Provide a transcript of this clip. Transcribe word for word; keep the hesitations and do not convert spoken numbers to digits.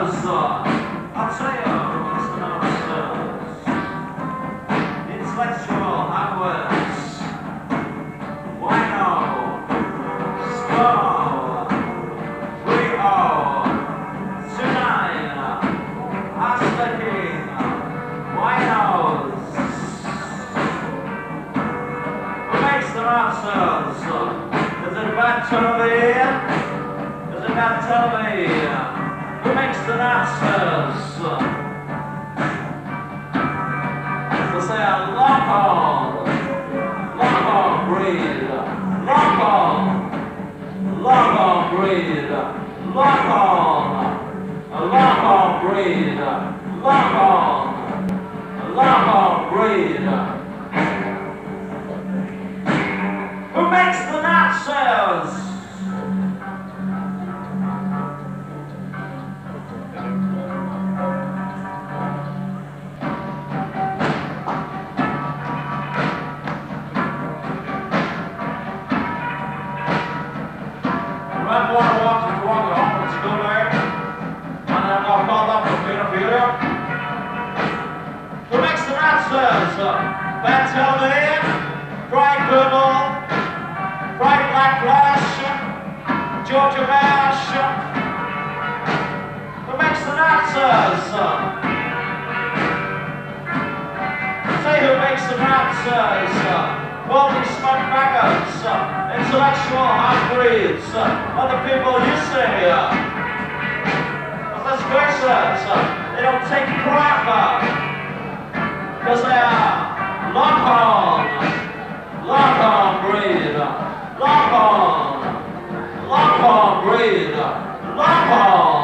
answers. I'll tell you what's the answers. Intellectual hours. Wino. Star. Rio. Tonight. Astaking. Winos. Who makes the answers? Is it about television? Is it about television? Who makes the answers? They say a lock on, lock on breed, lock on, lock on breed, lock on, a lock on breed, lock on, a lock on breed. Who makes the answers? Remember when I walked into one of the home school there? And I got called up for being a failure? Who makes the answers? Ben Tillman, Frank Goodall, Frank Blackflash, Georgia Mash. Who makes the answers? Say who makes the answers? Holy smoke maggots, intellectual half-breeds, other people you see. But let's face it, they don't take crap because they are long-haul, long-haul breed, long-haul, long-haul breed, long-haul.